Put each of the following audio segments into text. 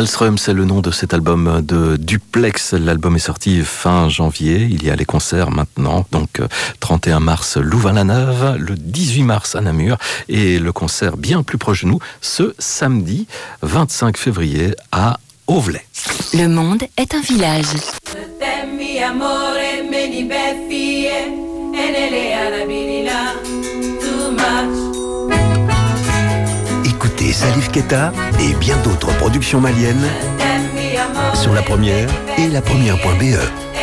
Maelstrom, c'est le nom de cet album de Duplex. L'album est sorti fin janvier. Il y a les concerts maintenant. Donc, 31 mars, Louvain-la-Neuve, le 18 mars à Namur et le concert bien plus proche de nous, ce samedi 25 février à Auvelais. Le monde est un village. Écoutez Salif Keita et bien d'autres productions maliennes sur La Première et lapremière.be.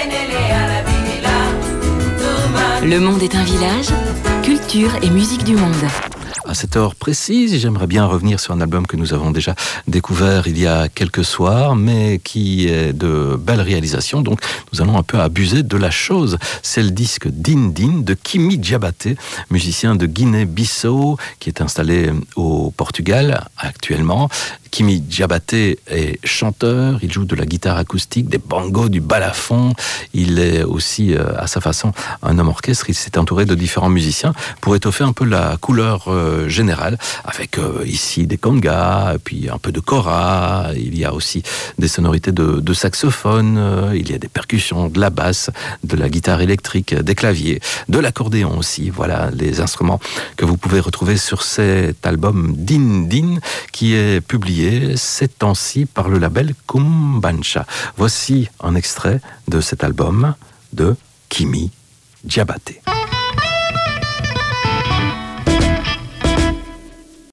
Le monde est un village, culture et musique du monde. À cette heure précise, j'aimerais bien revenir sur un album que nous avons déjà découvert il y a quelques soirs, mais qui est de belle réalisation, donc nous allons un peu abuser de la chose. C'est le disque Din Din de Kimi Diabaté, musicien de Guinée-Bissau, qui est installé au Portugal actuellement. Kimi Diabaté est chanteur, il joue de la guitare acoustique, des bongos, du balafon. Il est aussi, à sa façon, un homme orchestre. Il s'est entouré de différents musiciens pour étoffer un peu la couleur générale, avec ici des congas, et puis un peu de kora. Il y a aussi des sonorités de saxophone, il y a des percussions, de la basse, de la guitare électrique, des claviers, de l'accordéon aussi. Voilà les instruments que vous pouvez retrouver sur cet album Din Din, qui est publié ces temps-ci par le label Kumbancha. Voici un extrait de cet album de Kimi Diabaté.